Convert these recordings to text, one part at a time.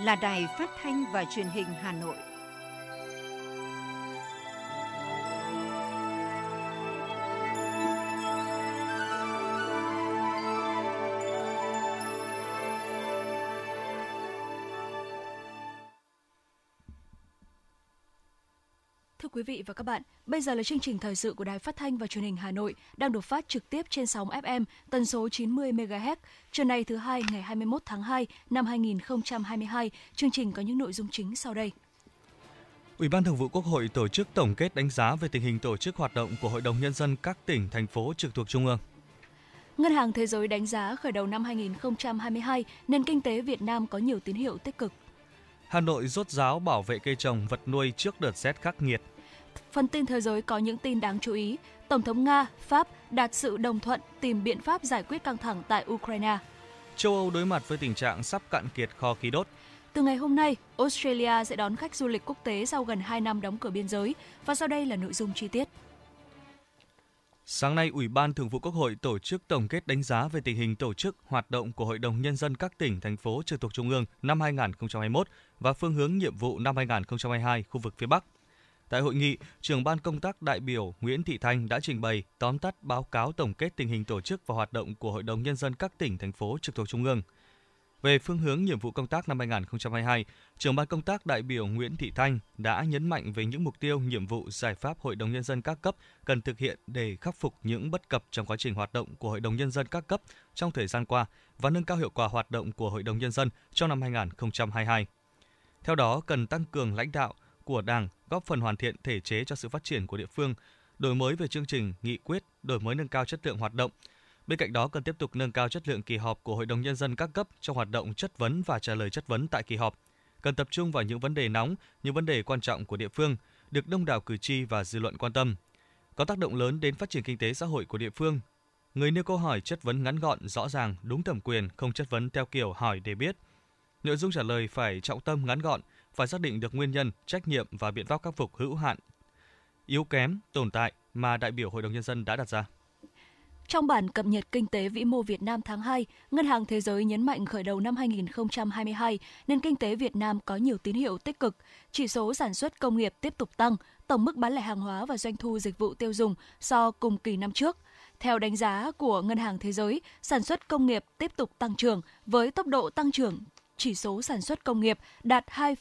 là Đài Phát thanh và Truyền hình Hà Nội. Thưa quý vị và các bạn, bây giờ là chương trình thời sự của Đài Phát thanh và Truyền hình Hà Nội đang được phát trực tiếp trên sóng FM tần số 90 MHz. Trưa nay thứ hai ngày 21 tháng 2 năm 2022, chương trình có những nội dung chính sau đây. Ủy ban Thường vụ Quốc hội tổ chức tổng kết đánh giá về tình hình tổ chức hoạt động của Hội đồng Nhân dân các tỉnh, thành phố trực thuộc Trung ương. Ngân hàng Thế giới đánh giá khởi đầu năm 2022, nền kinh tế Việt Nam có nhiều tín hiệu tích cực. Hà Nội rốt ráo bảo vệ cây trồng, vật nuôi trước đợt rét khắc nghiệt. Phần tin thế giới có những tin đáng chú ý. Tổng thống Nga, Pháp đạt sự đồng thuận tìm biện pháp giải quyết căng thẳng tại Ukraine. Châu Âu đối mặt với tình trạng sắp cạn kiệt kho khí đốt. Từ ngày hôm nay, Australia sẽ đón khách du lịch quốc tế sau gần 2 năm đóng cửa biên giới. Và sau đây là nội dung chi tiết. Sáng nay, Ủy ban Thường vụ Quốc hội tổ chức tổng kết đánh giá về tình hình tổ chức hoạt động của Hội đồng Nhân dân các tỉnh, thành phố trực thuộc Trung ương năm 2021 và phương hướng nhiệm vụ năm 2022 khu vực phía Bắc. Tại hội nghị, trưởng ban công tác đại biểu Nguyễn Thị Thanh đã trình bày tóm tắt báo cáo tổng kết tình hình tổ chức và hoạt động của Hội đồng Nhân dân các tỉnh, thành phố trực thuộc Trung ương. Về phương hướng nhiệm vụ công tác năm 2022, trưởng ban công tác đại biểu Nguyễn Thị Thanh đã nhấn mạnh về những mục tiêu, nhiệm vụ, giải pháp Hội đồng Nhân dân các cấp cần thực hiện để khắc phục những bất cập trong quá trình hoạt động của Hội đồng Nhân dân các cấp trong thời gian qua và nâng cao hiệu quả hoạt động của Hội đồng Nhân dân trong năm 2022. Theo đó, cần tăng cường lãnh đạo của Đảng, góp phần hoàn thiện thể chế cho sự phát triển của địa phương, đổi mới về chương trình, nghị quyết, đổi mới nâng cao chất lượng hoạt động. Bên cạnh đó, cần tiếp tục nâng cao chất lượng kỳ họp của Hội đồng Nhân dân các cấp trong hoạt động chất vấn và trả lời chất vấn tại kỳ họp. Cần tập trung vào những vấn đề nóng, những vấn đề quan trọng của địa phương, được đông đảo cử tri và dư luận quan tâm. Có tác động lớn đến phát triển kinh tế xã hội của địa phương. Người nêu câu hỏi chất vấn ngắn gọn, rõ ràng, đúng thẩm quyền, không chất vấn theo kiểu hỏi để biết. Nội dung trả lời phải trọng tâm, ngắn gọn, phải xác định được nguyên nhân, trách nhiệm và biện pháp khắc phục hữu hạn, yếu kém, tồn tại mà đại biểu Hội đồng Nhân dân đã đặt ra. Trong bản cập nhật kinh tế vĩ mô Việt Nam tháng 2, Ngân hàng Thế giới nhấn mạnh khởi đầu năm 2022, nền kinh tế Việt Nam có nhiều tín hiệu tích cực, chỉ số sản xuất công nghiệp tiếp tục tăng, tổng mức bán lẻ hàng hóa và doanh thu dịch vụ tiêu dùng so cùng kỳ năm trước. Theo đánh giá của Ngân hàng Thế giới, sản xuất công nghiệp tiếp tục tăng trưởng với tốc độ tăng trưởng chỉ số sản xuất công nghiệp đạt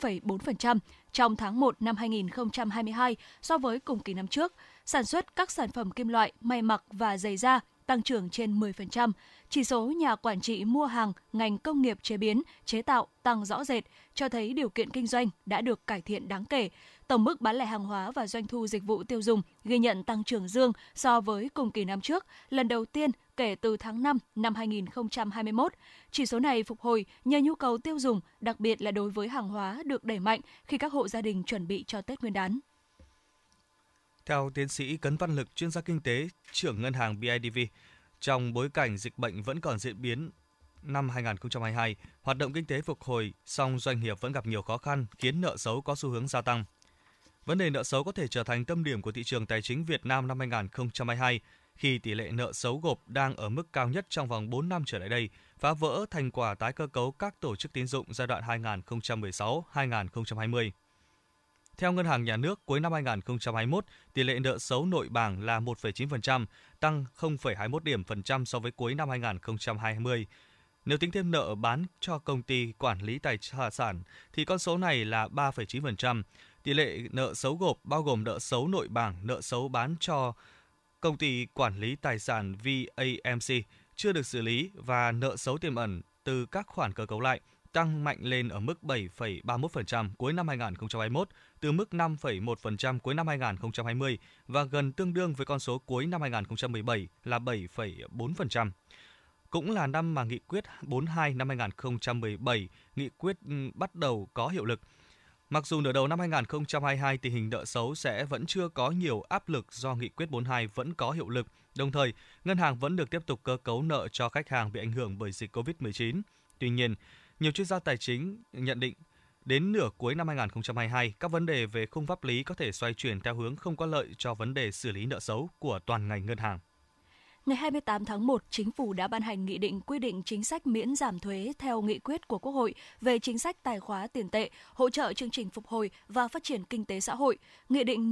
2,4% trong tháng 1 năm 2022 so với cùng kỳ năm trước. Sản xuất các sản phẩm kim loại, may mặc và giày da tăng trưởng trên 10%. Chỉ số nhà quản trị mua hàng ngành công nghiệp chế biến, chế tạo tăng rõ rệt, cho thấy điều kiện kinh doanh đã được cải thiện đáng kể. Tổng mức bán lẻ hàng hóa và doanh thu dịch vụ tiêu dùng ghi nhận tăng trưởng dương so với cùng kỳ năm trước, lần đầu tiên kể từ tháng 5 năm 2021. Chỉ số này phục hồi nhờ nhu cầu tiêu dùng, đặc biệt là đối với hàng hóa được đẩy mạnh khi các hộ gia đình chuẩn bị cho Tết Nguyên đán. Theo tiến sĩ Cấn Văn Lực, chuyên gia kinh tế, trưởng ngân hàng BIDV, trong bối cảnh dịch bệnh vẫn còn diễn biến năm 2022, hoạt động kinh tế phục hồi, song doanh nghiệp vẫn gặp nhiều khó khăn, khiến nợ xấu có xu hướng gia tăng. Vấn đề nợ xấu có thể trở thành tâm điểm của thị trường tài chính Việt Nam năm 2022, khi tỷ lệ nợ xấu gộp đang ở mức cao nhất trong vòng 4 năm trở lại đây, phá vỡ thành quả tái cơ cấu các tổ chức tín dụng giai đoạn 2016-2020. Theo Ngân hàng Nhà nước, cuối năm 2021, tỷ lệ nợ xấu nội bảng là 1,9%, tăng 0,21 điểm phần trăm so với cuối năm 2020. Nếu tính thêm nợ bán cho công ty quản lý tài sản, thì con số này là 3,9%. Tỷ lệ nợ xấu gộp bao gồm nợ xấu nội bảng, nợ xấu bán cho công ty quản lý tài sản VAMC chưa được xử lý và nợ xấu tiềm ẩn từ các khoản cơ cấu lại tăng mạnh lên ở mức 7,31% cuối năm 2021, từ mức 5,1% cuối năm 2020 và gần tương đương với con số cuối năm 2017 là 7,4%. Cũng là năm mà Nghị quyết 42 năm 2017, nghị quyết bắt đầu có hiệu lực. Mặc dù nửa đầu năm 2022 tình hình nợ xấu sẽ vẫn chưa có nhiều áp lực do Nghị quyết 42 vẫn có hiệu lực, đồng thời ngân hàng vẫn được tiếp tục cơ cấu nợ cho khách hàng bị ảnh hưởng bởi dịch Covid-19. Tuy nhiên, nhiều chuyên gia tài chính nhận định đến nửa cuối năm 2022, các vấn đề về khung pháp lý có thể xoay chuyển theo hướng không có lợi cho vấn đề xử lý nợ xấu của toàn ngành ngân hàng. Ngày 28 tháng 1, Chính phủ đã ban hành nghị định quy định chính sách miễn giảm thuế theo nghị quyết của Quốc hội về chính sách tài khóa tiền tệ, hỗ trợ chương trình phục hồi và phát triển kinh tế xã hội, Nghị định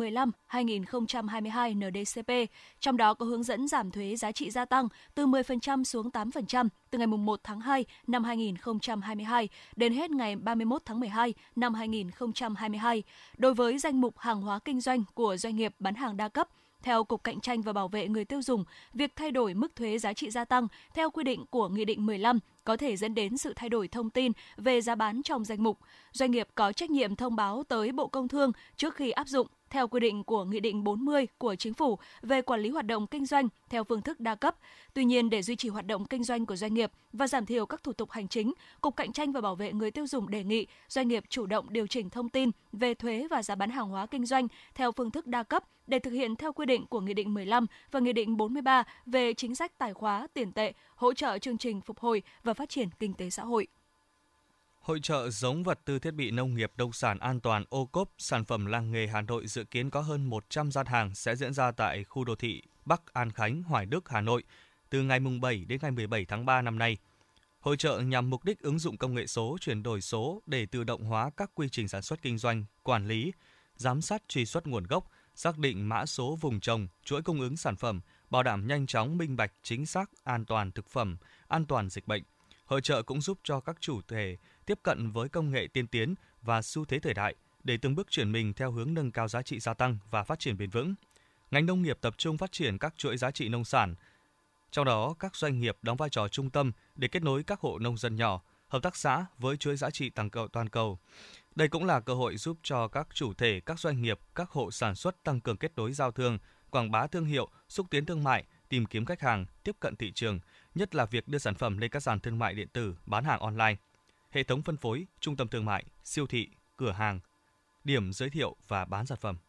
15/2022 NDCP, trong đó có hướng dẫn giảm thuế giá trị gia tăng từ 10% xuống 8% từ ngày 1 tháng 2 năm 2022 đến hết ngày 31 tháng 12 năm 2022 đối với danh mục hàng hóa kinh doanh của doanh nghiệp bán hàng đa cấp. Theo Cục Cạnh tranh và Bảo vệ người tiêu dùng, việc thay đổi mức thuế giá trị gia tăng theo quy định của Nghị định 15 có thể dẫn đến sự thay đổi thông tin về giá bán trong danh mục. Doanh nghiệp có trách nhiệm thông báo tới Bộ Công Thương trước khi áp dụng theo quy định của Nghị định 40 của Chính phủ về quản lý hoạt động kinh doanh theo phương thức đa cấp. Tuy nhiên, để duy trì hoạt động kinh doanh của doanh nghiệp và giảm thiểu các thủ tục hành chính, Cục Cạnh tranh và Bảo vệ người tiêu dùng đề nghị doanh nghiệp chủ động điều chỉnh thông tin về thuế và giá bán hàng hóa kinh doanh theo phương thức đa cấp để thực hiện theo quy định của Nghị định 15 và Nghị định 43 về chính sách tài khóa tiền tệ, hỗ trợ chương trình phục hồi và phát triển kinh tế xã hội. Hội chợ giống vật tư thiết bị nông nghiệp nông sản an toàn ô-cốp sản phẩm làng nghề Hà Nội dự kiến có hơn 100 gian hàng sẽ diễn ra tại khu đô thị Bắc An Khánh, Hoài Đức, Hà Nội từ ngày 7 đến ngày 17 tháng 3 năm nay. Hội chợ nhằm mục đích ứng dụng công nghệ số, chuyển đổi số để tự động hóa các quy trình sản xuất kinh doanh, quản lý, giám sát truy xuất nguồn gốc, xác định mã số vùng trồng, chuỗi cung ứng sản phẩm, bảo đảm nhanh chóng, minh bạch, chính xác, an toàn thực phẩm, an toàn dịch bệnh. Hội chợ cũng giúp cho các chủ thể tiếp cận với công nghệ tiên tiến và xu thế thời đại để từng bước chuyển mình theo hướng nâng cao giá trị gia tăng và phát triển bền vững. Ngành nông nghiệp tập trung phát triển các chuỗi giá trị nông sản, trong đó các doanh nghiệp đóng vai trò trung tâm để kết nối các hộ nông dân nhỏ, hợp tác xã với chuỗi giá trị toàn cầu. Đây cũng là cơ hội giúp cho các chủ thể, các doanh nghiệp, các hộ sản xuất tăng cường kết nối giao thương, quảng bá thương hiệu, xúc tiến thương mại, tìm kiếm khách hàng, tiếp cận thị trường, nhất là việc đưa sản phẩm lên các sàn thương mại điện tử, bán hàng online, hệ thống phân phối, trung tâm thương mại, siêu thị, cửa hàng, điểm giới thiệu và bán sản phẩm.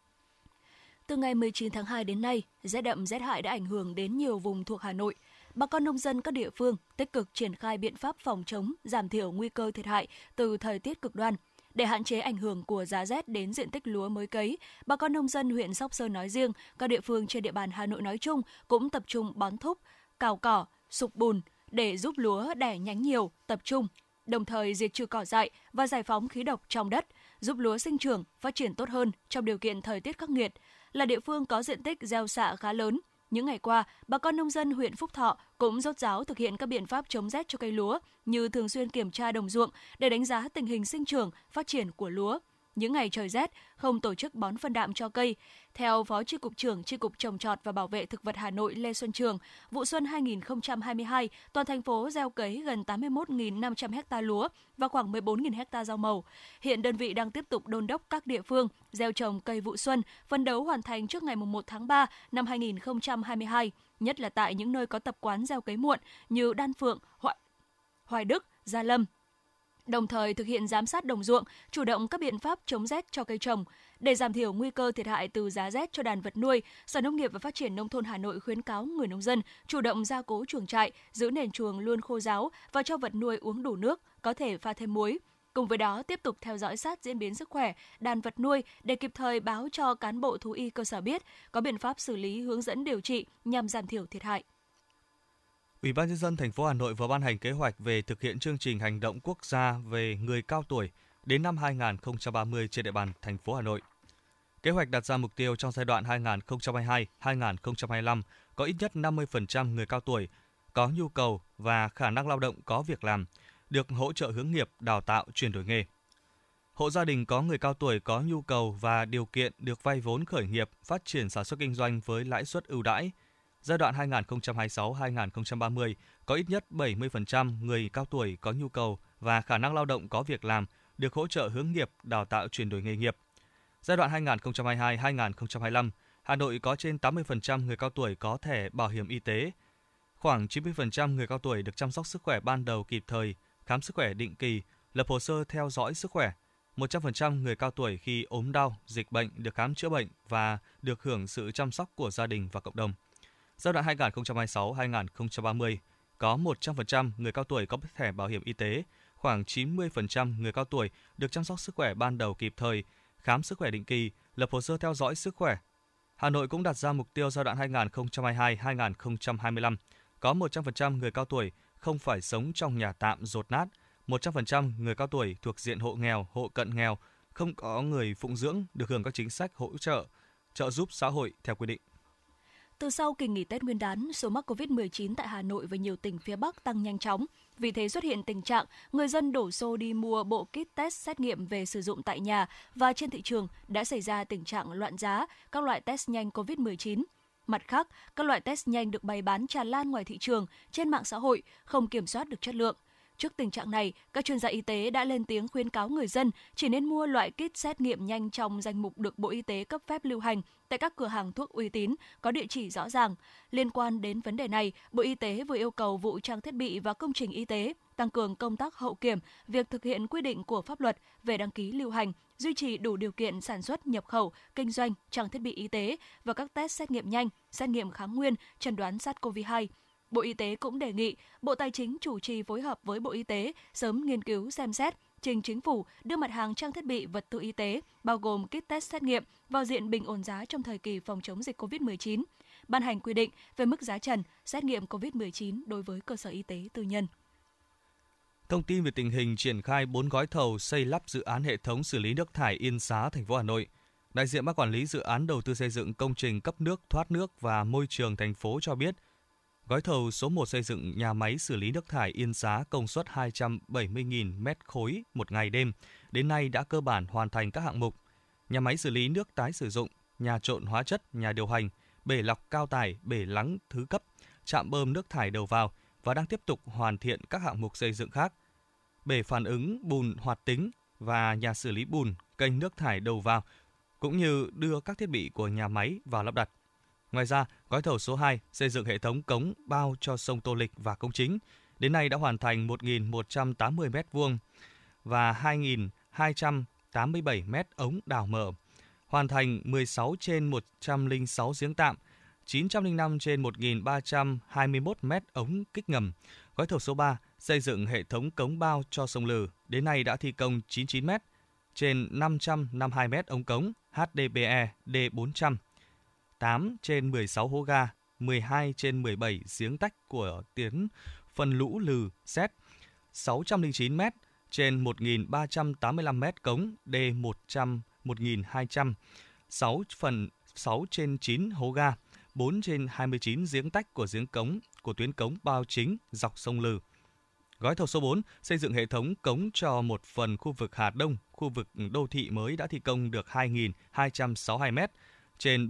Từ ngày 19 tháng 2 đến nay, rét đậm rét hại đã ảnh hưởng đến nhiều vùng thuộc Hà Nội. Bà con nông dân các địa phương tích cực triển khai biện pháp phòng chống, giảm thiểu nguy cơ thiệt hại từ thời tiết cực đoan. Để hạn chế ảnh hưởng của giá rét đến diện tích lúa mới cấy, bà con nông dân huyện Sóc Sơn nói riêng, các địa phương trên địa bàn Hà Nội nói chung cũng tập trung bón thúc, cào cỏ, sục bùn để giúp lúa đẻ nhánh nhiều, tập trung, đồng thời diệt trừ cỏ dại và giải phóng khí độc trong đất, giúp lúa sinh trưởng, phát triển tốt hơn trong điều kiện thời tiết khắc nghiệt. Là địa phương có diện tích gieo xạ khá lớn, những ngày qua, bà con nông dân huyện Phúc Thọ cũng rốt ráo thực hiện các biện pháp chống rét cho cây lúa, như thường xuyên kiểm tra đồng ruộng để đánh giá tình hình sinh trưởng, phát triển của lúa. Những ngày trời rét, không tổ chức bón phân đạm cho cây. Theo Phó Chi cục trưởng Chi cục Trồng trọt và Bảo vệ thực vật Hà Nội Lê Xuân Trường, vụ xuân 2022, toàn thành phố gieo cấy gần 81.500 ha lúa và khoảng 14.000 ha rau màu. Hiện đơn vị đang tiếp tục đôn đốc các địa phương gieo trồng cây vụ xuân, phấn đấu hoàn thành trước ngày 1 tháng 3 năm 2022, nhất là tại những nơi có tập quán gieo cấy muộn như Đan Phượng, Hoài Đức, Gia Lâm. Đồng thời thực hiện giám sát đồng ruộng, chủ động các biện pháp chống rét cho cây trồng. Để giảm thiểu nguy cơ thiệt hại từ giá rét cho đàn vật nuôi, Sở Nông nghiệp và Phát triển Nông thôn Hà Nội khuyến cáo người nông dân chủ động gia cố chuồng trại, giữ nền chuồng luôn khô ráo và cho vật nuôi uống đủ nước, có thể pha thêm muối. Cùng với đó, tiếp tục theo dõi sát diễn biến sức khỏe đàn vật nuôi để kịp thời báo cho cán bộ thú y cơ sở biết, có biện pháp xử lý, hướng dẫn điều trị nhằm giảm thiểu thiệt hại. Ủy ban nhân dân thành phố Hà Nội vừa ban hành kế hoạch về thực hiện chương trình hành động quốc gia về người cao tuổi đến năm 2030 trên địa bàn thành phố Hà Nội. Kế hoạch đặt ra mục tiêu trong giai đoạn 2022-2025 có ít nhất 50% người cao tuổi có nhu cầu và khả năng lao động có việc làm, được hỗ trợ hướng nghiệp, đào tạo, chuyển đổi nghề. Hộ gia đình có người cao tuổi có nhu cầu và điều kiện được vay vốn khởi nghiệp, phát triển sản xuất kinh doanh với lãi suất ưu đãi. Giai đoạn 2026-2030 có ít nhất 70% người cao tuổi có nhu cầu và khả năng lao động có việc làm, được hỗ trợ hướng nghiệp, đào tạo, chuyển đổi nghề nghiệp. Giai đoạn 2022-2025, Hà Nội có trên 80% người cao tuổi có thẻ bảo hiểm y tế. Khoảng 90% người cao tuổi được chăm sóc sức khỏe ban đầu kịp thời, khám sức khỏe định kỳ, lập hồ sơ theo dõi sức khỏe. 100% người cao tuổi khi ốm đau, dịch bệnh được khám chữa bệnh và được hưởng sự chăm sóc của gia đình và cộng đồng. Giai đoạn 2026-2030 có 100% người cao tuổi có thẻ bảo hiểm y tế, khoảng 90% người cao tuổi được chăm sóc sức khỏe ban đầu kịp thời, khám sức khỏe định kỳ, lập hồ sơ theo dõi sức khỏe. Hà Nội cũng đặt ra mục tiêu giai đoạn 2022-2025 có 100% người cao tuổi không phải sống trong nhà tạm dột nát, 100% người cao tuổi thuộc diện hộ nghèo, hộ cận nghèo, không có người phụng dưỡng được hưởng các chính sách hỗ trợ, trợ giúp xã hội theo quy định. Từ sau kỳ nghỉ Tết Nguyên đán, số mắc COVID-19 tại Hà Nội và nhiều tỉnh phía Bắc tăng nhanh chóng. Vì thế xuất hiện tình trạng người dân đổ xô đi mua bộ kit test xét nghiệm về sử dụng tại nhà và trên thị trường đã xảy ra tình trạng loạn giá các loại test nhanh COVID-19. Mặt khác, các loại test nhanh được bày bán tràn lan ngoài thị trường, trên mạng xã hội, không kiểm soát được chất lượng. Trước tình trạng này, các chuyên gia y tế đã lên tiếng khuyến cáo người dân chỉ nên mua loại kit xét nghiệm nhanh trong danh mục được Bộ Y tế cấp phép lưu hành tại các cửa hàng thuốc uy tín, có địa chỉ rõ ràng. Liên quan đến vấn đề này, Bộ Y tế vừa yêu cầu vụ trang thiết bị và công trình y tế tăng cường công tác hậu kiểm, việc thực hiện quy định của pháp luật về đăng ký lưu hành, duy trì đủ điều kiện sản xuất, nhập khẩu, kinh doanh trang thiết bị y tế và các test xét nghiệm nhanh, xét nghiệm kháng nguyên, chẩn đoán SARS-CoV-2. Bộ Y tế cũng đề nghị Bộ Tài chính chủ trì phối hợp với Bộ Y tế sớm nghiên cứu xem xét, trình Chính phủ đưa mặt hàng trang thiết bị vật tư y tế, bao gồm kit test xét nghiệm, vào diện bình ổn giá trong thời kỳ phòng chống dịch COVID-19, ban hành quy định về mức giá trần xét nghiệm COVID-19 đối với cơ sở y tế tư nhân. Thông tin về tình hình triển khai 4 gói thầu xây lắp dự án hệ thống xử lý nước thải Yên Xá, thành phố Hà Nội. Đại diện Ban Quản lý Dự án Đầu tư xây dựng công trình cấp nước, thoát nước và môi trường thành phố cho biết, gói thầu số 1 xây dựng nhà máy xử lý nước thải Yên Xá công suất 270.000 m3 một ngày đêm, đến nay đã cơ bản hoàn thành các hạng mục. Nhà máy xử lý nước tái sử dụng, nhà trộn hóa chất, nhà điều hành, bể lọc cao tải, bể lắng thứ cấp, trạm bơm nước thải đầu vào và đang tiếp tục hoàn thiện các hạng mục xây dựng khác. Bể phản ứng bùn hoạt tính và nhà xử lý bùn, kênh nước thải đầu vào, cũng như đưa các thiết bị của nhà máy vào lắp đặt. Ngoài ra, gói thầu số 2 xây dựng hệ thống cống bao cho sông Tô Lịch và công chính, đến nay đã hoàn thành 1.180 m2 và 2.287 m ống đào mở, hoàn thành 16 trên 106 giếng tạm, 905 trên 1.321 m ống kích ngầm. Gói thầu số 3 xây dựng hệ thống cống bao cho sông Lừ, đến nay đã thi công 99 m trên 552 m ống cống HDPE D400, 8 trên 16 hố ga, 12 trên 17 giếng tách của tuyến phân lũ Lừ Xét, 609 m trên 1.385 m cống D100 1200, 6 trên 9 hố ga, 4 trên 29 giếng tách của giếng cống của tuyến cống bao chính dọc sông Lừ. Gói thầu số 4 xây dựng hệ thống cống cho một phần khu vực Hà Đông, khu vực đô thị mới đã thi công được 2.262 m trên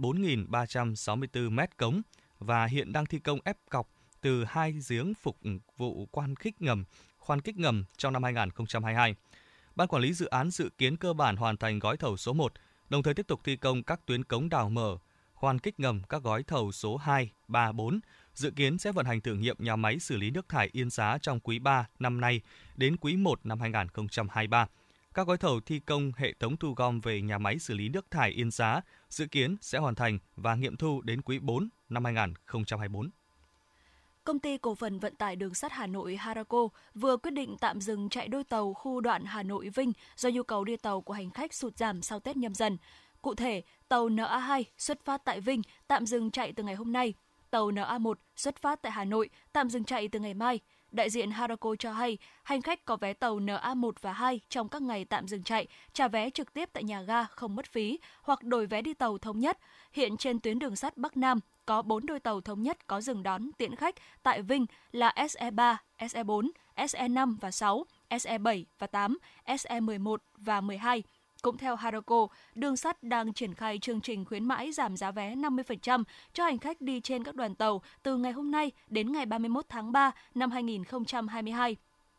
4.364 m cống và hiện đang thi công ép cọc từ 2 giếng phục vụ khoan kích ngầm trong năm 2022. Ban quản lý dự án dự kiến cơ bản hoàn thành gói thầu số 1, đồng thời tiếp tục thi công các tuyến cống đào mở, khoan kích ngầm các gói thầu số 2, 3, 4. Dự kiến sẽ vận hành thử nghiệm nhà máy xử lý nước thải Yên Xá trong quý 3 năm nay đến quý 1 năm 2023. Các gói thầu thi công hệ thống thu gom về nhà máy xử lý nước thải Yên Xá dự kiến sẽ hoàn thành và nghiệm thu đến quý 4 năm 2024. Công ty cổ phần vận tải đường sắt Hà Nội Harako vừa quyết định tạm dừng chạy đôi tàu khu đoạn Hà Nội Vinh do nhu cầu đi tàu của hành khách sụt giảm sau Tết Nhâm Dần. Cụ thể, tàu NA2 xuất phát tại Vinh tạm dừng chạy từ ngày hôm nay. Tàu NA1 xuất phát tại Hà Nội tạm dừng chạy từ ngày mai. Đại diện Harako cho hay, hành khách có vé tàu NA1 và 2 trong các ngày tạm dừng chạy, trả vé trực tiếp tại nhà ga không mất phí hoặc đổi vé đi tàu thống nhất. Hiện trên tuyến đường sắt Bắc Nam có 4 đôi tàu thống nhất có dừng đón tiễn khách tại Vinh là SE3, SE4, SE5 và 6, SE7 và 8, SE11 và 12. Cũng theo Harako, đường sắt đang triển khai chương trình khuyến mãi giảm giá vé 50% cho hành khách đi trên các đoàn tàu từ ngày hôm nay đến ngày 31 tháng 3 năm 2022.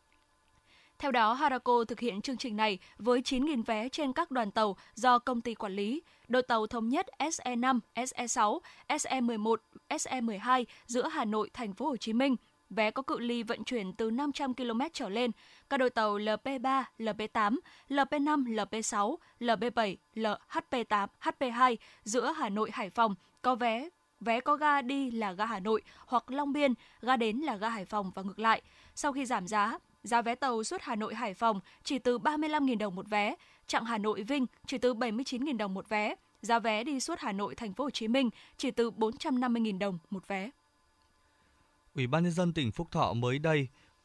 Theo đó, Harako thực hiện chương trình này với 9.000 vé trên các đoàn tàu do công ty quản lý. Đôi tàu thống nhất SE5, SE6, SE11, SE12 giữa Hà Nội, Thành phố Hồ Chí Minh. Vé có cự ly vận chuyển từ 500 km trở lên. Các đôi tàu LP3, LP8, LP5, LP6, LP7, HP8, HP2 giữa Hà Nội, Hải Phòng có vé có ga đi là ga Hà Nội hoặc Long Biên, ga đến là ga Hải Phòng và ngược lại. Sau khi giảm giá vé tàu suốt Hà Nội, Hải Phòng chỉ từ 35.000 đồng một vé, chặng Hà Nội Vinh chỉ từ 79.000 đồng một vé, Giá vé đi suốt Hà Nội Thành phố Hồ Chí Minh chỉ từ 450.000 đồng một vé. Ủy ban nhân dân tỉnh Phú Thọ mới đây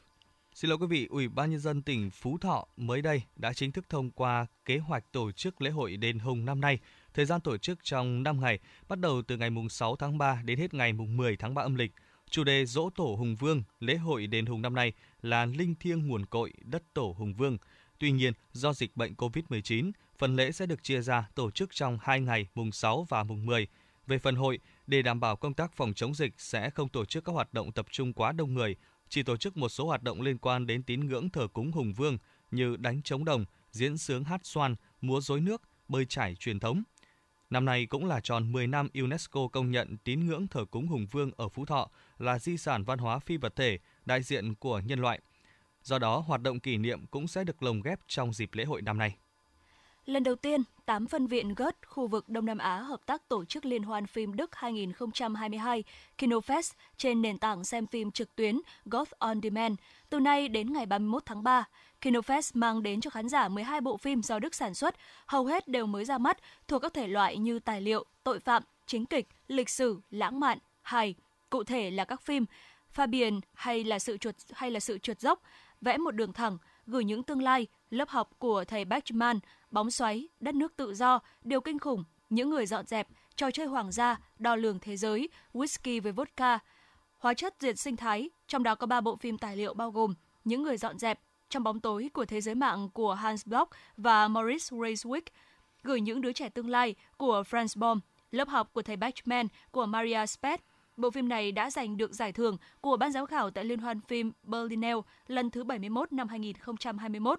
đã chính thức thông qua kế hoạch tổ chức lễ hội Đền Hùng năm nay. Thời gian tổ chức trong 5 ngày, bắt đầu từ ngày 6 tháng 3 đến hết ngày 10 tháng 3 âm lịch. Chủ đề Dỗ Tổ Hùng Vương, lễ hội Đền Hùng năm nay là linh thiêng nguồn cội đất Tổ Hùng Vương. Tuy nhiên, do dịch bệnh COVID-19, phần lễ sẽ được chia ra tổ chức trong 2 ngày mùng 6 và mùng 10. Về phần hội, để đảm bảo công tác phòng chống dịch sẽ không tổ chức các hoạt động tập trung quá đông người, chỉ tổ chức một số hoạt động liên quan đến tín ngưỡng thờ cúng Hùng Vương như đánh trống đồng, diễn xướng hát xoan, múa rối nước, bơi chải truyền thống. Năm nay cũng là tròn 10 năm UNESCO công nhận tín ngưỡng thờ cúng Hùng Vương ở Phú Thọ là di sản văn hóa phi vật thể, đại diện của nhân loại. Do đó, hoạt động kỷ niệm cũng sẽ được lồng ghép trong dịp lễ hội năm nay. Lần đầu tiên, 8 phân viện GOT khu vực Đông Nam Á hợp tác tổ chức Liên hoan phim Đức 2022 KinoFest trên nền tảng xem phim trực tuyến GOT On Demand từ nay đến ngày 31 tháng 3. KinoFest mang đến cho khán giả 12 bộ phim do Đức sản xuất, hầu hết đều mới ra mắt, thuộc các thể loại như tài liệu, tội phạm, chính kịch, lịch sử, lãng mạn, hài. Cụ thể là các phim Fabian hay là sự trượt dốc, Vẽ một đường thẳng, Gửi những tương lai, Lớp học của thầy Bachman, Bóng xoáy, Đất nước tự do, Điều kinh khủng, Những người dọn dẹp, Trò chơi hoàng gia, Đo lường thế giới, Whisky với vodka, Hóa chất diệt sinh thái, trong đó có 3 bộ phim tài liệu bao gồm Những người dọn dẹp, Trong bóng tối của thế giới mạng của Hans Bloch và Maurice Reiswick, Gửi những đứa trẻ tương lai của Franz Baum, Lớp học của thầy Bachman của Maria Speth. Bộ phim này đã giành được giải thưởng của ban giám khảo tại Liên hoan phim Berlinale lần thứ 71 năm 2021.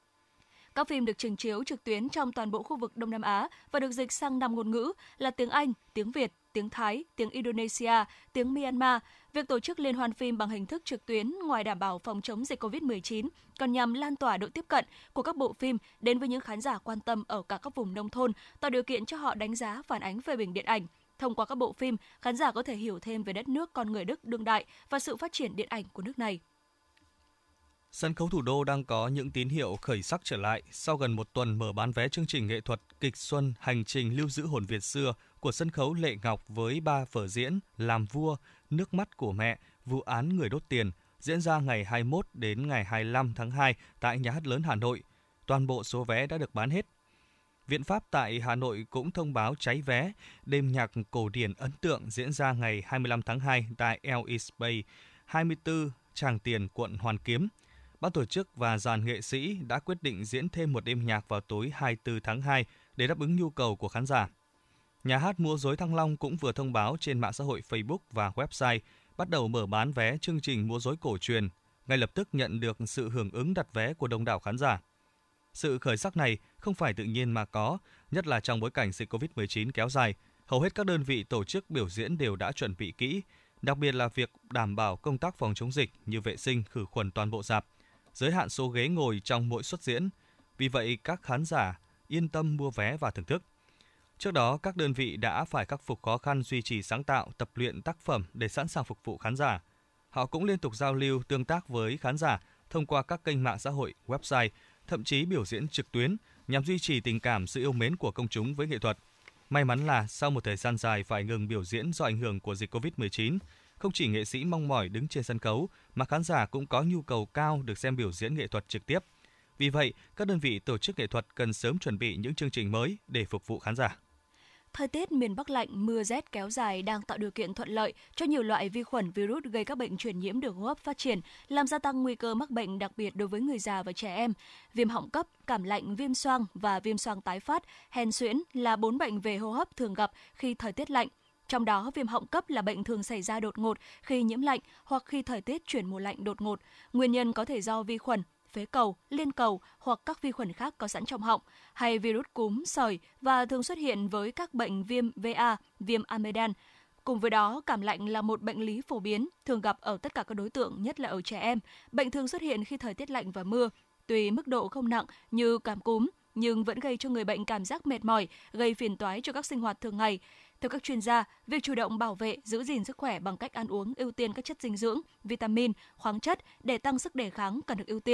Các phim được trình chiếu trực tuyến trong toàn bộ khu vực Đông Nam Á và được dịch sang 5 ngôn ngữ là tiếng Anh, tiếng Việt, tiếng Thái, tiếng Indonesia, tiếng Myanmar. Việc tổ chức liên hoan phim bằng hình thức trực tuyến ngoài đảm bảo phòng chống dịch COVID-19 còn nhằm lan tỏa độ tiếp cận của các bộ phim đến với những khán giả quan tâm ở cả các vùng nông thôn, tạo điều kiện cho họ đánh giá, phản ánh phê bình điện ảnh. Thông qua các bộ phim, khán giả có thể hiểu thêm về đất nước, con người Đức đương đại và sự phát triển điện ảnh của nước này. Sân khấu Thủ đô đang có những tín hiệu khởi sắc trở lại sau gần một tuần mở bán vé chương trình nghệ thuật kịch xuân Hành trình lưu giữ hồn Việt xưa của sân khấu Lệ Ngọc với 3 vở diễn Làm vua, Nước mắt của mẹ, Vụ án người đốt tiền diễn ra ngày 21 đến ngày 25 tháng 2 tại Nhà hát lớn Hà Nội. Toàn bộ số vé đã được bán hết. Viện Pháp tại Hà Nội cũng thông báo cháy vé đêm nhạc cổ điển ấn tượng diễn ra ngày 25 tháng 2 tại L.E. Bay, 24 Tràng Tiền, quận Hoàn Kiếm. Ban tổ chức và dàn nghệ sĩ đã quyết định diễn thêm một đêm nhạc vào tối 24 tháng 2 để đáp ứng nhu cầu của khán giả. Nhà hát múa rối Thăng Long cũng vừa thông báo trên mạng xã hội Facebook và website bắt đầu mở bán vé chương trình múa rối cổ truyền, ngay lập tức nhận được sự hưởng ứng đặt vé của đông đảo khán giả. Sự khởi sắc này không phải tự nhiên mà có, nhất là trong bối cảnh dịch COVID-19 kéo dài, hầu hết các đơn vị tổ chức biểu diễn đều đã chuẩn bị kỹ, đặc biệt là việc đảm bảo công tác phòng chống dịch như vệ sinh, khử khuẩn toàn bộ rạp, giới hạn số ghế ngồi trong mỗi suất diễn. Vì vậy, các khán giả yên tâm mua vé và thưởng thức. Trước đó, các đơn vị đã phải khắc phục khó khăn duy trì sáng tạo, tập luyện tác phẩm để sẵn sàng phục vụ khán giả. Họ cũng liên tục giao lưu, tương tác với khán giả thông qua các kênh mạng xã hội, website, thậm chí biểu diễn trực tuyến nhằm duy trì tình cảm, sự yêu mến của công chúng với nghệ thuật. May mắn là sau một thời gian dài phải ngừng biểu diễn do ảnh hưởng của dịch COVID-19, không chỉ nghệ sĩ mong mỏi đứng trên sân khấu mà khán giả cũng có nhu cầu cao được xem biểu diễn nghệ thuật trực tiếp. Vì vậy, các đơn vị tổ chức nghệ thuật cần sớm chuẩn bị những chương trình mới để phục vụ khán giả. Thời tiết miền Bắc lạnh, mưa rét kéo dài đang tạo điều kiện thuận lợi cho nhiều loại vi khuẩn, virus gây các bệnh truyền nhiễm đường hô hấp phát triển, làm gia tăng nguy cơ mắc bệnh, đặc biệt đối với người già và trẻ em. Viêm họng cấp, cảm lạnh, viêm xoang và viêm xoang tái phát, hen suyễn là 4 bệnh về hô hấp thường gặp khi thời tiết lạnh. Trong đó, viêm họng cấp là bệnh thường xảy ra đột ngột khi nhiễm lạnh hoặc khi thời tiết chuyển mùa lạnh đột ngột. Nguyên nhân có thể do vi khuẩn, phế cầu, liên cầu hoặc các vi khuẩn khác có sẵn trong họng, hay virus cúm, sởi và thường xuất hiện với các bệnh viêm VA, viêm amidan. Cùng với đó, cảm lạnh là một bệnh lý phổ biến, thường gặp ở tất cả các đối tượng, nhất là ở trẻ em. Bệnh thường xuất hiện khi thời tiết lạnh và mưa, tùy mức độ không nặng như cảm cúm, nhưng vẫn gây cho người bệnh cảm giác mệt mỏi, gây phiền toái cho các sinh hoạt thường ngày. Theo các chuyên gia, việc chủ động bảo vệ, giữ gìn sức khỏe bằng cách ăn uống ưu tiên các chất dinh dưỡng, vitamin, khoáng chất để tăng sức đề kháng cần được ưu tiên.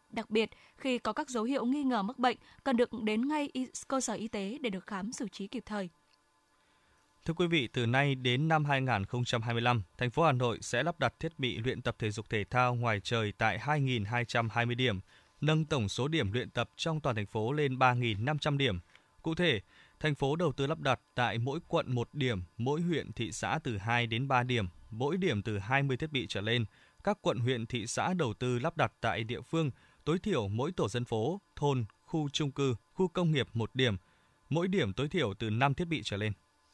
Đặc biệt, khi có các dấu hiệu nghi ngờ mắc bệnh, cần được đến ngay cơ sở y tế để được khám xử trí kịp thời. Thưa quý vị, từ nay đến năm 2025, thành phố Hà Nội sẽ lắp đặt thiết bị luyện tập thể dục thể thao ngoài trời tại 2.220 điểm, nâng tổng số điểm luyện tập trong toàn thành phố lên 3.500 điểm. Cụ thể, thành phố đầu tư lắp đặt tại mỗi quận 1 điểm, mỗi huyện thị xã từ 2 đến 3 điểm, mỗi điểm từ 20 thiết bị trở lên. Các quận huyện thị xã đầu tư lắp đặt tại địa phương, tối thiểu mỗi tổ dân phố, thôn, khu chung cư, khu công nghiệp 1 điểm, mỗi điểm tối thiểu từ 5 thiết bị trở lên.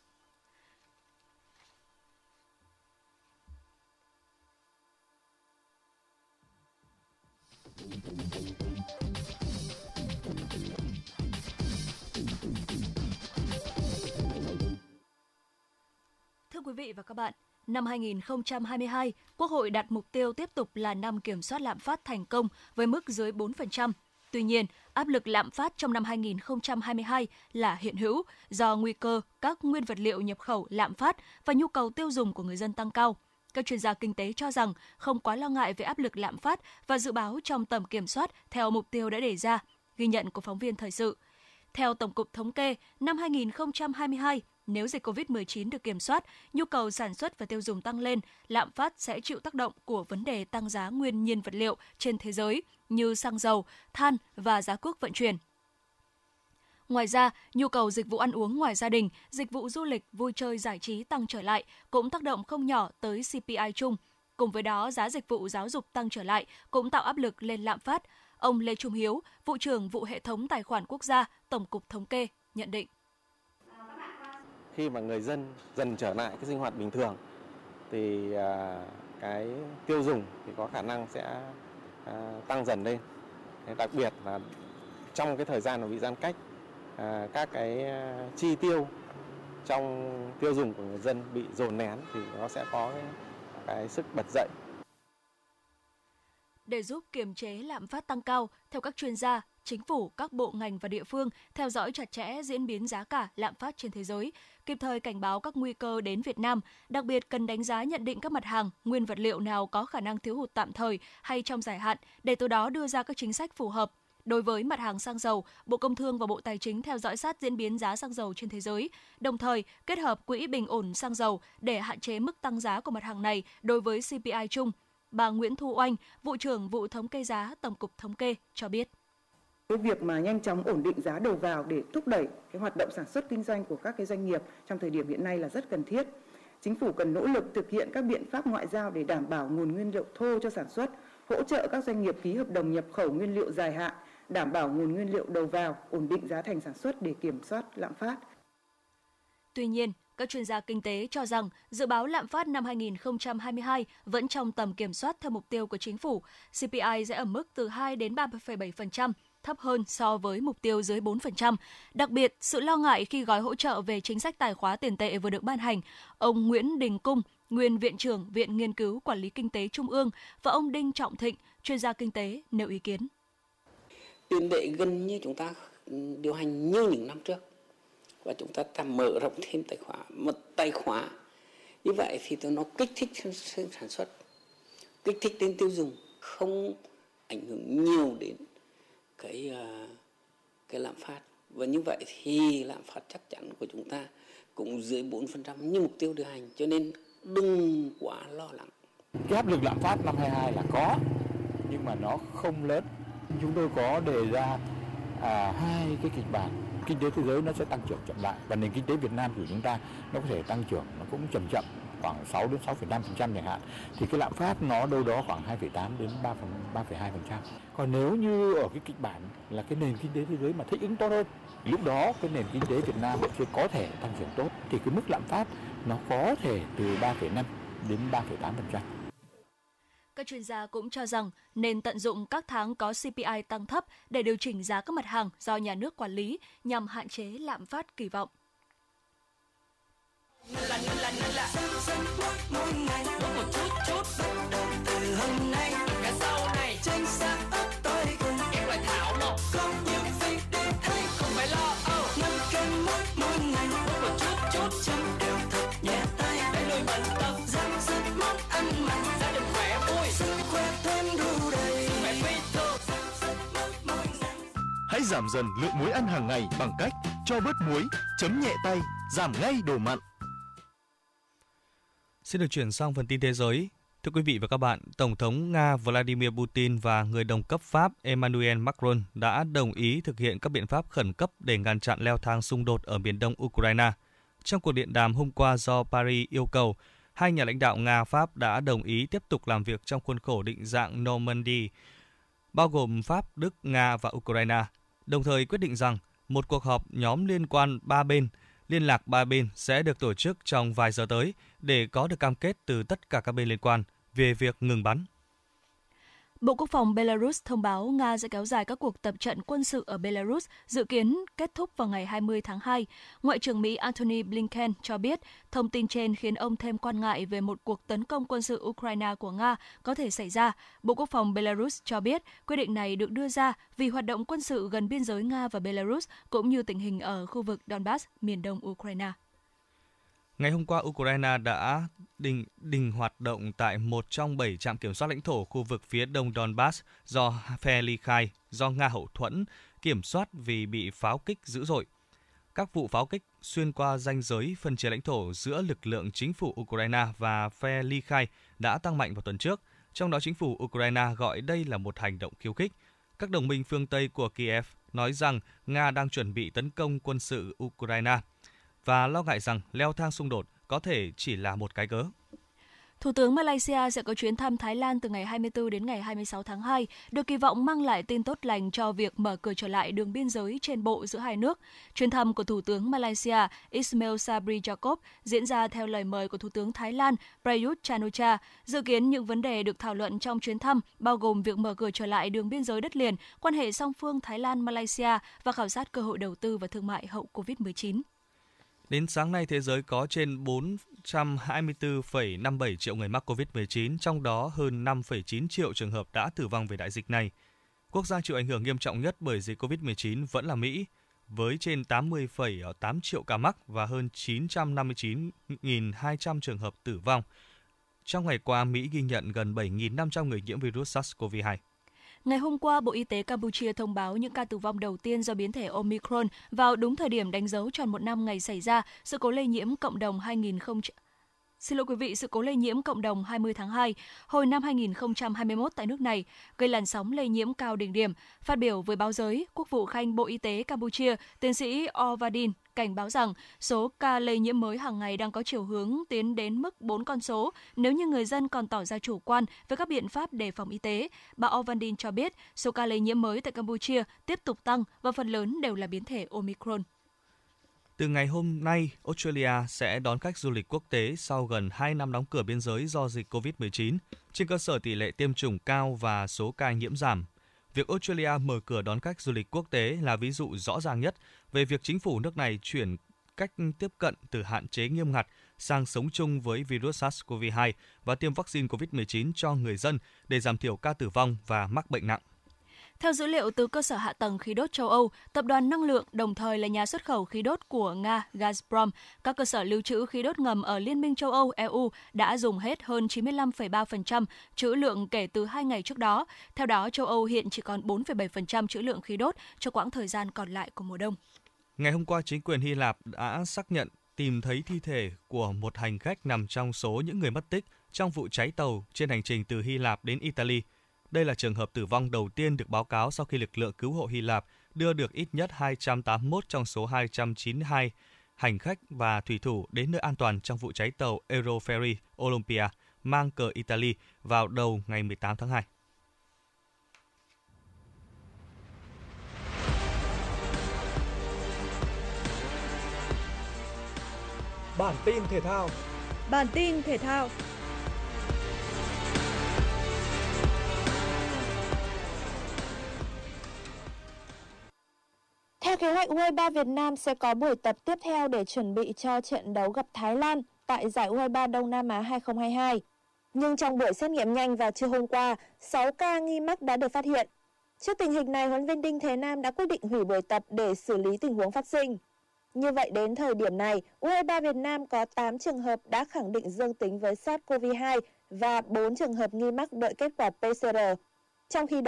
Thưa quý vị và các bạn, năm 2022, Quốc hội đặt mục tiêu tiếp tục là năm kiểm soát lạm phát thành công với mức dưới 4%. Tuy nhiên, áp lực lạm phát trong năm 2022 là hiện hữu do nguy cơ các nguyên vật liệu nhập khẩu lạm phát và nhu cầu tiêu dùng của người dân tăng cao. Các chuyên gia kinh tế cho rằng không quá lo ngại về áp lực lạm phát và dự báo trong tầm kiểm soát theo mục tiêu đã đề ra. Ghi nhận của phóng viên thời sự. Theo Tổng cục Thống kê, năm 2022, nếu dịch COVID-19 được kiểm soát, nhu cầu sản xuất và tiêu dùng tăng lên, lạm phát sẽ chịu tác động của vấn đề tăng giá nguyên nhiên vật liệu trên thế giới như xăng dầu, than và giá cước vận chuyển. Ngoài ra, nhu cầu dịch vụ ăn uống ngoài gia đình, dịch vụ du lịch, vui chơi giải trí tăng trở lại cũng tác động không nhỏ tới CPI chung. Cùng với đó, giá dịch vụ giáo dục tăng trở lại cũng tạo áp lực lên lạm phát. Ông Lê Trung Hiếu, vụ trưởng vụ hệ thống tài khoản quốc gia, Tổng cục Thống kê, nhận định. Khi mà người dân dần trở lại cái sinh hoạt bình thường thì cái tiêu dùng thì có khả năng sẽ tăng dần lên. Đặc biệt là trong cái thời gian mà bị giãn cách, các cái chi tiêu trong tiêu dùng của người dân bị dồn nén thì nó sẽ có cái sức bật dậy. Để giúp kiềm chế lạm phát tăng cao, theo các chuyên gia, chính phủ, các bộ ngành và địa phương theo dõi chặt chẽ diễn biến giá cả lạm phát trên thế giới, kịp thời cảnh báo các nguy cơ đến Việt Nam, đặc biệt cần đánh giá nhận định các mặt hàng, nguyên vật liệu nào có khả năng thiếu hụt tạm thời hay trong dài hạn để từ đó đưa ra các chính sách phù hợp. Đối với mặt hàng xăng dầu, Bộ Công Thương và Bộ Tài chính theo dõi sát diễn biến giá xăng dầu trên thế giới, đồng thời kết hợp quỹ bình ổn xăng dầu để hạn chế mức tăng giá của mặt hàng này đối với CPI chung. Bà Nguyễn Thu Oanh, vụ trưởng vụ thống kê giá Tổng cục Thống kê cho biết. Cái việc mà nhanh chóng ổn định giá đầu vào để thúc đẩy cái hoạt động sản xuất kinh doanh của các cái doanh nghiệp trong thời điểm hiện nay là rất cần thiết. Chính phủ cần nỗ lực thực hiện các biện pháp ngoại giao để đảm bảo nguồn nguyên liệu thô cho sản xuất, hỗ trợ các doanh nghiệp ký hợp đồng nhập khẩu nguyên liệu dài hạn, đảm bảo nguồn nguyên liệu đầu vào, ổn định giá thành sản xuất để kiểm soát lạm phát. Tuy nhiên, các chuyên gia kinh tế cho rằng dự báo lạm phát năm 2022 vẫn trong tầm kiểm soát theo mục tiêu của chính phủ. CPI sẽ ở mức từ 2 đến 3,7%, thấp hơn so với mục tiêu dưới 4%. Đặc biệt, sự lo ngại khi gói hỗ trợ về chính sách tài khóa tiền tệ vừa được ban hành, ông Nguyễn Đình Cung, nguyên Viện trưởng Viện Nghiên cứu Quản lý Kinh tế Trung ương và ông Đinh Trọng Thịnh, chuyên gia kinh tế, nêu ý kiến. Tiền tệ gần như chúng ta điều hành như những năm trước. Và chúng ta mở rộng thêm một tài khoá. Như vậy thì nó kích thích sản xuất, kích thích đến tiêu dùng, không ảnh hưởng nhiều đến cái lạm phát. Và như vậy thì lạm phát chắc chắn của chúng ta cũng dưới 4% như mục tiêu điều hành. Cho nên đừng quá lo lắng. Cái áp lực lạm phát năm 22 là có, nhưng mà nó không lớn. Chúng tôi có đề ra hai cái kịch bản. Kinh tế thế giới nó sẽ tăng trưởng chậm lại và nền kinh tế Việt Nam của chúng ta nó có thể tăng trưởng nó cũng chậm khoảng 6 đến 6,5% chẳng hạn, thì cái lạm phát nó đâu đó khoảng 2,8 đến 3,2%. Còn nếu như ở cái kịch bản là cái nền kinh tế thế giới mà thích ứng tốt hơn, lúc đó cái nền kinh tế Việt Nam sẽ có thể tăng trưởng tốt thì cái mức lạm phát nó có thể từ 3,5 đến 3,8%. Các chuyên gia cũng cho rằng nên tận dụng các tháng có CPI tăng thấp để điều chỉnh giá các mặt hàng do nhà nước quản lý nhằm hạn chế lạm phát kỳ vọng. giảm dần lượng muối ăn hàng ngày bằng cách cho bớt muối, chấm nhẹ tay, giảm ngay độ mặn. Xin được chuyển sang phần tin thế giới. Thưa quý vị và các bạn, Tổng thống Nga Vladimir Putin và người đồng cấp Pháp Emmanuel Macron đã đồng ý thực hiện các biện pháp khẩn cấp để ngăn chặn leo thang xung đột ở miền đông Ukraine. Trong cuộc điện đàm hôm qua do Paris yêu cầu, hai nhà lãnh đạo Nga-Pháp đã đồng ý tiếp tục làm việc trong khuôn khổ định dạng Normandy, bao gồm Pháp, Đức, Nga và Ukraine, đồng thời quyết định rằng một cuộc họp nhóm liên lạc ba bên sẽ được tổ chức trong vài giờ tới để có được cam kết từ tất cả các bên liên quan về việc ngừng bắn. Bộ Quốc phòng Belarus thông báo Nga sẽ kéo dài các cuộc tập trận quân sự ở Belarus, dự kiến kết thúc vào ngày 20 tháng 2. Ngoại trưởng Mỹ Antony Blinken cho biết thông tin trên khiến ông thêm quan ngại về một cuộc tấn công quân sự Ukraine của Nga có thể xảy ra. Bộ Quốc phòng Belarus cho biết quyết định này được đưa ra vì hoạt động quân sự gần biên giới Nga và Belarus cũng như tình hình ở khu vực Donbass, miền đông Ukraine. Ngày hôm qua, Ukraine đã đình hoạt động tại một trong 7 trạm kiểm soát lãnh thổ khu vực phía đông Donbass do phe ly khai, do Nga hậu thuẫn kiểm soát vì bị pháo kích dữ dội. Các vụ pháo kích xuyên qua ranh giới phân chia lãnh thổ giữa lực lượng chính phủ Ukraine và phe ly khai đã tăng mạnh vào tuần trước, trong đó chính phủ Ukraine gọi đây là một hành động khiêu khích. Các đồng minh phương Tây của Kiev nói rằng Nga đang chuẩn bị tấn công quân sự Ukraine và lo ngại rằng leo thang xung đột có thể chỉ là một cái cớ. Thủ tướng Malaysia sẽ có chuyến thăm Thái Lan từ ngày 24 đến ngày 26 tháng 2, được kỳ vọng mang lại tin tốt lành cho việc mở cửa trở lại đường biên giới trên bộ giữa hai nước. Chuyến thăm của Thủ tướng Malaysia Ismail Sabri Yaakob diễn ra theo lời mời của Thủ tướng Thái Lan Prayut Chan-o-cha. Dự kiến những vấn đề được thảo luận trong chuyến thăm bao gồm việc mở cửa trở lại đường biên giới đất liền, quan hệ song phương Thái Lan-Malaysia và khảo sát cơ hội đầu tư và thương mại hậu Covid-19. Đến sáng nay, thế giới có trên 424,57 triệu người mắc COVID-19, trong đó hơn 5,9 triệu trường hợp đã tử vong vì đại dịch này. Quốc gia chịu ảnh hưởng nghiêm trọng nhất bởi dịch COVID-19 vẫn là Mỹ, với trên 80,8 triệu ca mắc và hơn 959.200 trường hợp tử vong. Trong ngày qua, Mỹ ghi nhận gần 7.500 người nhiễm virus SARS-CoV-2. Ngày hôm qua, Bộ Y tế Campuchia thông báo những ca tử vong đầu tiên do biến thể Omicron vào đúng thời điểm đánh dấu tròn một năm ngày xảy ra sự cố lây nhiễm cộng đồng sự cố lây nhiễm cộng đồng 20 tháng 2 hồi năm 2021 tại nước này, gây làn sóng lây nhiễm cao đỉnh điểm. Phát biểu với báo giới, Quốc vụ Khanh Bộ Y tế Campuchia, tiến sĩ Ovadin cảnh báo rằng số ca lây nhiễm mới hàng ngày đang có chiều hướng tiến đến mức 4 con số nếu như người dân còn tỏ ra chủ quan với các biện pháp đề phòng y tế. Bà Ovadin cho biết số ca lây nhiễm mới tại Campuchia tiếp tục tăng và phần lớn đều là biến thể Omicron. Từ ngày hôm nay, Australia sẽ đón khách du lịch quốc tế sau gần 2 năm đóng cửa biên giới do dịch COVID-19, trên cơ sở tỷ lệ tiêm chủng cao và số ca nhiễm giảm. Việc Australia mở cửa đón khách du lịch quốc tế là ví dụ rõ ràng nhất về việc chính phủ nước này chuyển cách tiếp cận từ hạn chế nghiêm ngặt sang sống chung với virus SARS-CoV-2 và tiêm vaccine COVID-19 cho người dân để giảm thiểu ca tử vong và mắc bệnh nặng. Theo dữ liệu từ cơ sở hạ tầng khí đốt châu Âu, tập đoàn năng lượng đồng thời là nhà xuất khẩu khí đốt của Nga Gazprom, các cơ sở lưu trữ khí đốt ngầm ở Liên minh châu Âu EU đã dùng hết hơn 95,3% trữ lượng kể từ 2 ngày trước đó. Theo đó, châu Âu hiện chỉ còn 4,7% trữ lượng khí đốt cho quãng thời gian còn lại của mùa đông. Ngày hôm qua, chính quyền Hy Lạp đã xác nhận tìm thấy thi thể của một hành khách nằm trong số những người mất tích trong vụ cháy tàu trên hành trình từ Hy Lạp đến Italy. Đây là trường hợp tử vong đầu tiên được báo cáo sau khi lực lượng cứu hộ Hy Lạp đưa được ít nhất 281 trong số 292 hành khách và thủy thủ đến nơi an toàn trong vụ cháy tàu Euroferry Olympia mang cờ Italy vào đầu ngày 18 tháng 2. Bản tin thể thao. Theo kế hoạch, U23 Việt Nam sẽ có buổi tập tiếp theo để chuẩn bị cho trận đấu gặp Thái Lan tại giải U23 Đông Nam Á 2022. Nhưng trong buổi xét nghiệm nhanh vào trưa hôm qua, 6 ca nghi mắc đã được phát hiện. Trước tình hình này, huấn luyện viên Đinh Thế Nam đã quyết định hủy buổi tập để xử lý tình huống phát sinh. Như vậy, đến thời điểm này, U23 Việt Nam có 8 trường hợp đã khẳng định dương tính với SARS-CoV-2 và 4 trường hợp nghi mắc đợi kết quả PCR. Trong khi đó,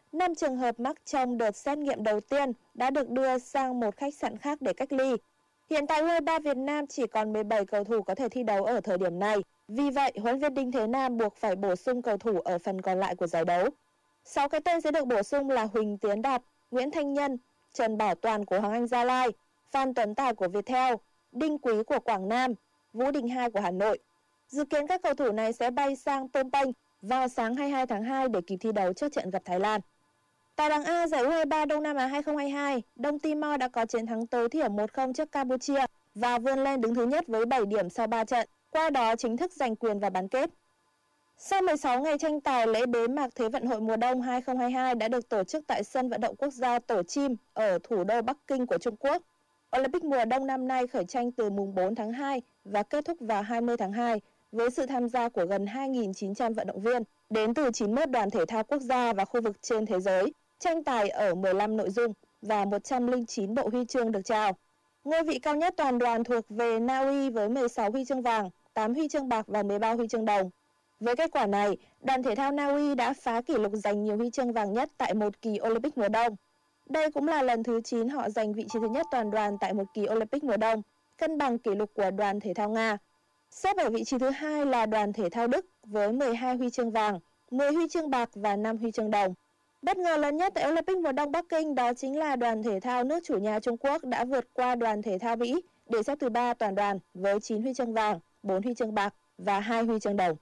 5 trường hợp mắc trong đợt xét nghiệm đầu tiên đã được đưa sang một khách sạn khác để cách ly. Hiện tại U23 Việt Nam chỉ còn 17 cầu thủ có thể thi đấu ở thời điểm này. Vì vậy, huấn luyện viên Đinh Thế Nam buộc phải bổ sung cầu thủ ở phần còn lại của giải đấu. 6 cái tên sẽ được bổ sung là Huỳnh Tiến Đạt, Nguyễn Thanh Nhân, Trần Bảo Toàn của Hoàng Anh Gia Lai, Phan Tuấn Tài của Viettel, Đinh Quý của Quảng Nam, Vũ Đình Hai của Hà Nội. Dự kiến các cầu thủ này sẽ bay sang Phnom Penh vào sáng 22 tháng 2 để kịp thi đấu trước trận gặp Thái Lan. Tại bảng A giải U23 Đông Nam Á 2022, Đông Timor đã có chiến thắng tối thiểu 1-0 trước Campuchia và vươn lên đứng thứ nhất với 7 điểm sau 3 trận, qua đó chính thức giành quyền vào bán kết. Sau 16 ngày tranh tài, lễ bế mạc Thế vận hội mùa đông 2022 đã được tổ chức tại sân vận động quốc gia Tổ Chim ở thủ đô Bắc Kinh của Trung Quốc. Olympic mùa đông năm nay khởi tranh từ mùng 4 tháng 2 và kết thúc vào 20 tháng 2 với sự tham gia của gần 2.900 vận động viên đến từ 91 đoàn thể thao quốc gia và khu vực trên thế giới, tranh tài ở 15 nội dung và 109 bộ huy chương được trao. Ngôi vị cao nhất toàn đoàn thuộc về Na Uy với 16 huy chương vàng, 8 huy chương bạc và 13 huy chương đồng. Với kết quả này, đoàn thể thao Na Uy đã phá kỷ lục giành nhiều huy chương vàng nhất tại một kỳ Olympic mùa đông. Đây cũng là lần thứ 9 họ giành vị trí thứ nhất toàn đoàn tại một kỳ Olympic mùa đông, cân bằng kỷ lục của đoàn thể thao Nga. Xếp ở vị trí thứ hai là đoàn thể thao Đức với 12 huy chương vàng, 10 huy chương bạc và 5 huy chương đồng. Bất ngờ lớn nhất tại Olympic mùa đông Bắc Kinh đó chính là đoàn thể thao nước chủ nhà Trung Quốc đã vượt qua đoàn thể thao Mỹ để xếp thứ 3 toàn đoàn với 9 huy chương vàng, 4 huy chương bạc và 2 huy chương đồng.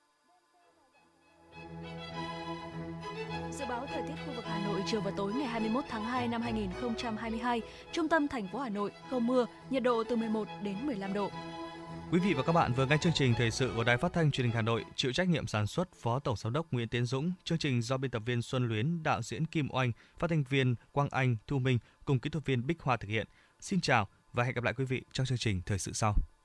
Dự báo thời tiết khu vực Hà Nội chiều và tối ngày 21 tháng 2 năm 2022, trung tâm thành phố Hà Nội không mưa, nhiệt độ từ 11 đến 15 độ. Quý vị và các bạn vừa nghe chương trình thời sự của Đài Phát thanh Truyền hình Hà Nội, chịu trách nhiệm sản xuất Phó Tổng giám đốc Nguyễn Tiến Dũng, chương trình do biên tập viên Xuân Luyến, đạo diễn Kim Oanh, phát thanh viên Quang Anh, Thu Minh cùng kỹ thuật viên Bích Hoa thực hiện. Xin chào và hẹn gặp lại quý vị trong chương trình thời sự sau.